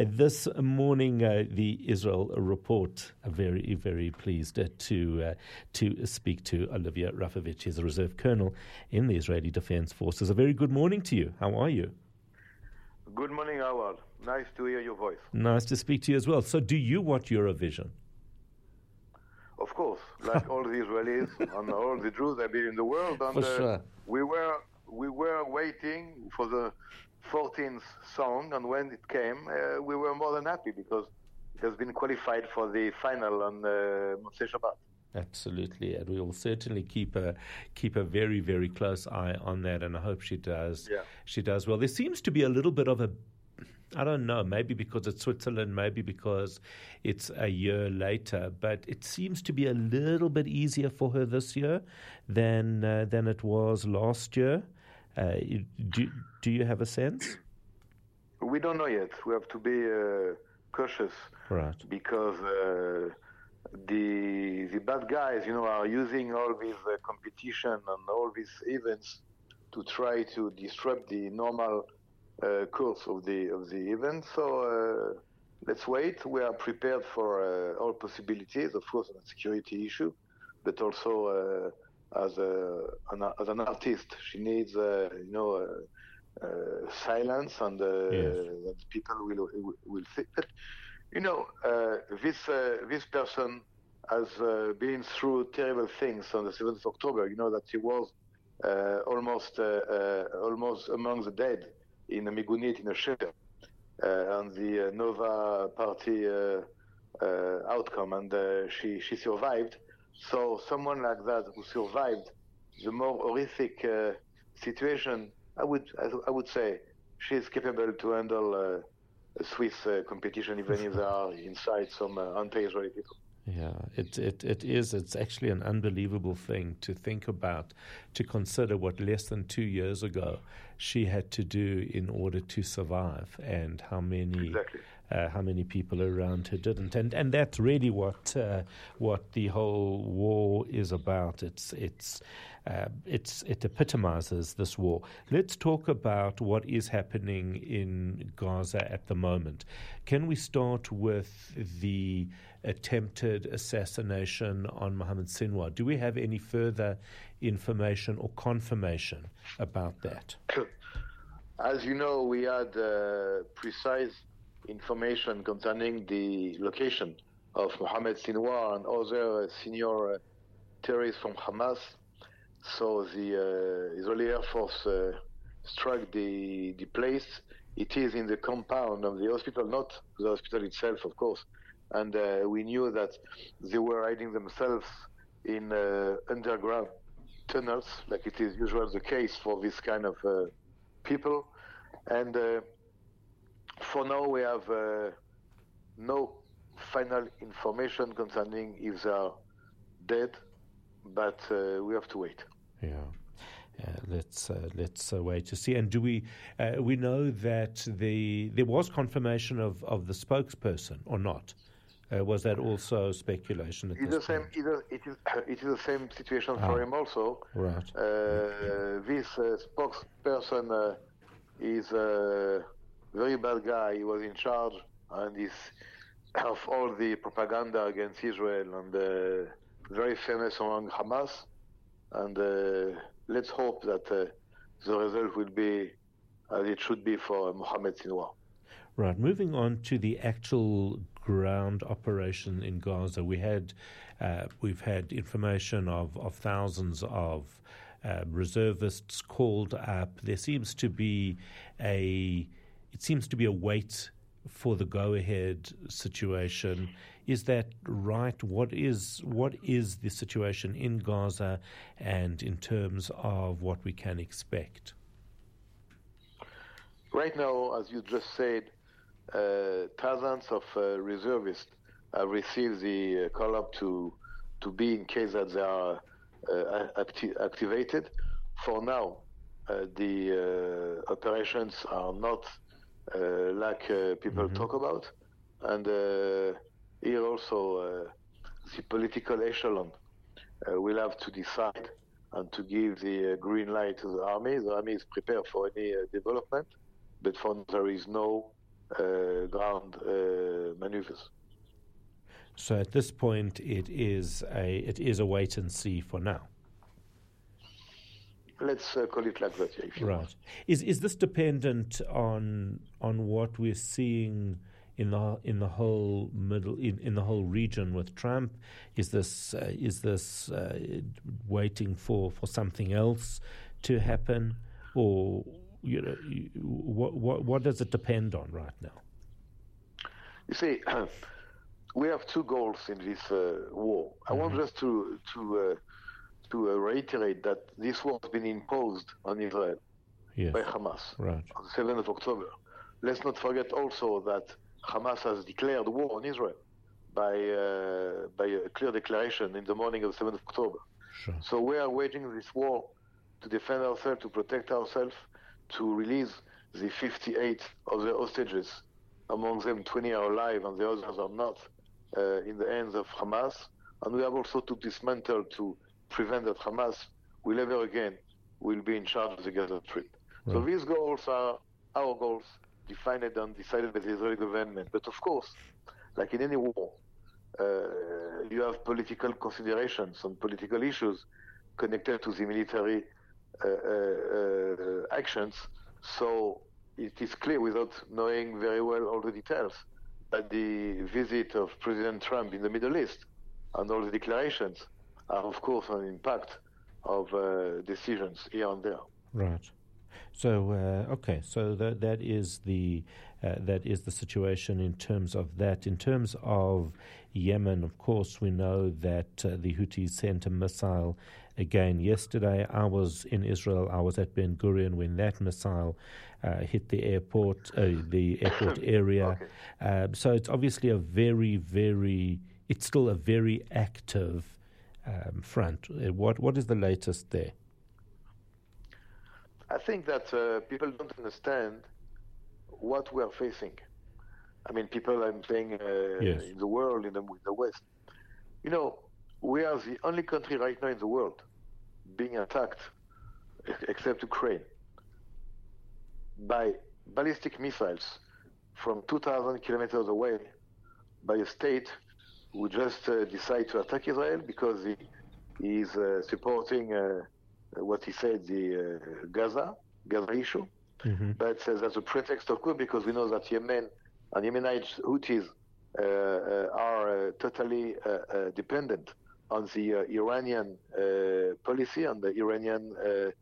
This morning, the Israel Report are very, very pleased to speak to Olivia Rafovich. He's a reserve colonel in the Israeli Defense Forces. A very good morning to you. How are you? Good morning, Howard. Nice to hear your voice. Nice to speak to you as well. So do you watch Eurovision? Of course, like all the Israelis and all the Jews that have been in the world. And, For sure. We were waiting for the 14th song, and when it came, we were more than happy because it has been qualified for the final on Motzei Shabbat. Absolutely, and we will certainly keep a very, very close eye on that, and I hope she does. Yeah. She does well. There seems to be a little bit of a, I don't know, maybe because it's Switzerland, maybe because it's a year later, but it seems to be a little bit easier for her this year than it was last year. Do you have a sense? We don't know yet. We have to be cautious, right? Because the bad guys, are using all these competition and all these events to try to disrupt the normal course of the event. So let's wait. We are prepared for all possibilities, of course, on a security issue, but also as an artist, she needs silence, and that people will think. But this person has been through terrible things on the 7th of October. You know that he was almost among the dead in a migunit, in a shelter, on the Nova party outcome, and she survived. So someone like that who survived the more horrific situation, I would say she is capable to handle a Swiss competition, even if there are inside some anti-Israeli people. Yeah, it is. It's actually an unbelievable thing to think about, to consider what less than 2 years ago she had to do in order to survive, and how many people around her didn't. And that's really what the whole war is about. It epitomizes this war. Let's talk about what is happening in Gaza at the moment. Can we start with the attempted assassination on Mohammed Sinwar? Do we have any further information or confirmation about that? As you know, we had precise information concerning the location of Mohammed Sinwar and other senior terrorists from Hamas. So the Israeli Air Force struck the place. It is in the compound of the hospital, not the hospital itself, of course. And we knew that they were hiding themselves in underground tunnels, like it is usually the case for this kind of people. And for now, we have no final information concerning if they are dead, but we have to wait. Yeah. Let's wait to see. And do we know that there was confirmation of the spokesperson or not? Was that also speculation? It is the same situation for him also. Right. This spokesperson is a very bad guy. He was in charge of all the propaganda against Israel, and very famous among Hamas. And let's hope that the result will be as it should be for Mohammed Sinwar. Right. Moving on to the actual ground operation in Gaza, we've had information of thousands of reservists called up. There seems to be a wait for the go-ahead situation. Is that right? What is the situation in Gaza, and in terms of what we can expect? Right now, as you just said, thousands of reservists have received the call up to be in case that they are activated. For now, the operations are not like people talk about, and here also the political echelon will have to decide and to give the green light to the army. The army is prepared for any development, but for now there is no ground maneuvers. So at this point, it is a wait and see for now. Let's call it like that, yeah, if you Right. want. Is this dependent on what we're seeing in the whole in the whole region with Trump? Is this waiting for something else to happen, or what does it depend on right now? You see, we have two goals in this war. I want just to reiterate that this war has been imposed on Israel by Hamas right. on the 7th of October. Let's not forget also that Hamas has declared war on Israel by a clear declaration in the morning of the 7th of October. Sure. So we are waging this war to defend ourselves, to protect ourselves, to release the 58 other hostages. Among them, 20 are alive and the others are not in the hands of Hamas. And we have also to dismantle, to prevent that Hamas will ever again be in charge of the Gaza Strip. Right. So these goals are our goals, defined and decided by the Israeli government. But of course, like in any war, you have political considerations and political issues connected to the military actions. So it is clear, without knowing very well all the details, that the visit of President Trump in the Middle East and all the declarations are, of course, an impact of decisions here and there. Right. So okay. So that is the situation in terms of that. In terms of Yemen, of course, we know that the Houthis sent a missile again yesterday. I was in Israel. I was at Ben Gurion when that missile hit the airport area. Okay. So it's obviously it's still a very active front. What is the latest there? I think that people don't understand what we are facing. I mean, people, I'm saying, yes. in the world, in the West. You know, we are the only country right now in the world being attacked, except Ukraine, by ballistic missiles from 2,000 kilometers away by a state who just decide to attack Israel because he is supporting what he said, the Gaza issue. Mm-hmm. But that's a pretext, of course, because we know that Yemen and Yemenite Houthis are totally dependent on the Iranian policy and the Iranian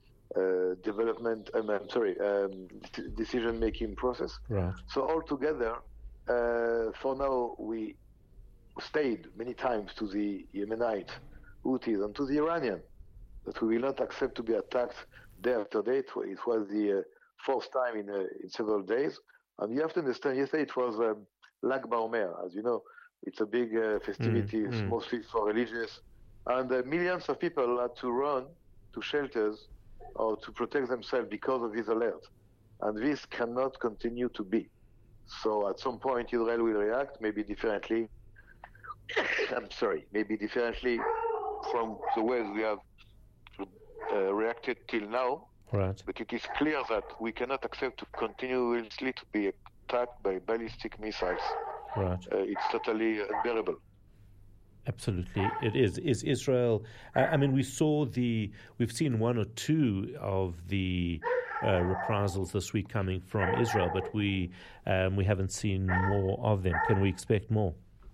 decision-making process. Right. So altogether, for now, we stayed many times to the Yemenite Houthis and to the Iranian that we will not accept to be attacked day after day. It was the fourth time in several days. And you have to understand, yesterday it was Lag BaOmer. As you know, it's a big festivity, mostly for religious. And millions of people had to run to shelters or to protect themselves because of this alert. And this cannot continue to be. So at some point, Israel will react, maybe differently. Maybe differently from the ways we have reacted till now. Right. But it is clear that we cannot accept to continuously to be attacked by ballistic missiles. Right. It's totally unbearable. Absolutely, it is. Is Israel? I mean, we've seen one or two of the reprisals this week coming from Israel, but we haven't seen more of them. Can we expect more?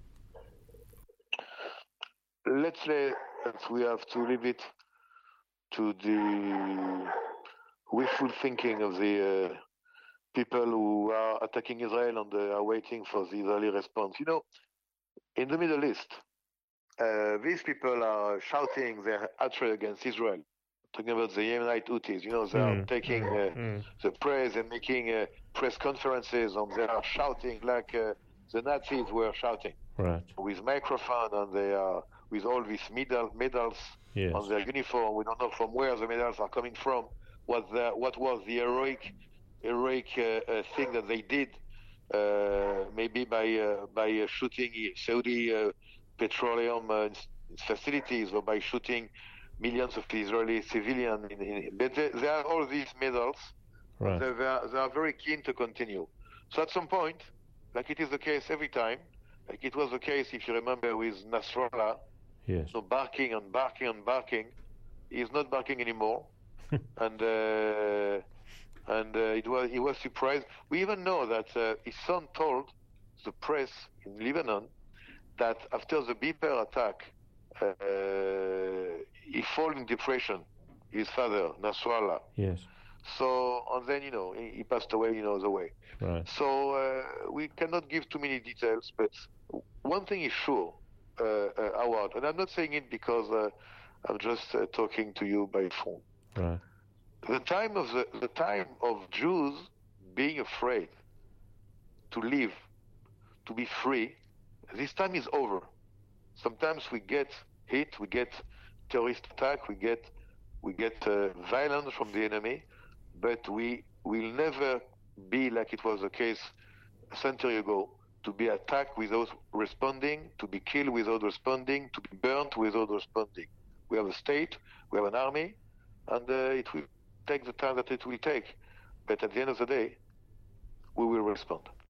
Let's say that we have to leave it to the wishful thinking of the people who are attacking Israel and are waiting for the Israeli response. You know, in the Middle East, these people are shouting their hatred against Israel, talking about the Yemenite Houthis. You know, they are taking the praise and making press conferences, and they are shouting like the Nazis were shouting, right, with microphone, and they are with all these medals yes. on their uniform. We don't know from where the medals are coming from. What was the heroic thing that they did? Maybe by shooting Saudi petroleum facilities, or by shooting millions of Israeli civilians. But there are all these medals. Right. They are very keen to continue. So at some point, like it is the case every time, like it was the case, if you remember, with Nasrallah, Yes. so barking and barking and barking, he's not barking anymore, and he was surprised. We even know that his son told the press in Lebanon that after the Beeper attack, he fell in depression. His father, Nasrallah. Yes. So, and then, he passed away, the way. Right. So we cannot give too many details, but one thing is sure, Howard, and I'm not saying it because I'm just talking to you by phone. Right. The time of Jews being afraid to live, to be free, this time is over. Sometimes we get hit, we get terrorist attack, we get violence from the enemy, but we will never be like it was the case a century ago, to be attacked without responding, to be killed without responding, to be burnt without responding. We have a state, we have an army, and it will take the time that it will take. But at the end of the day, we will respond.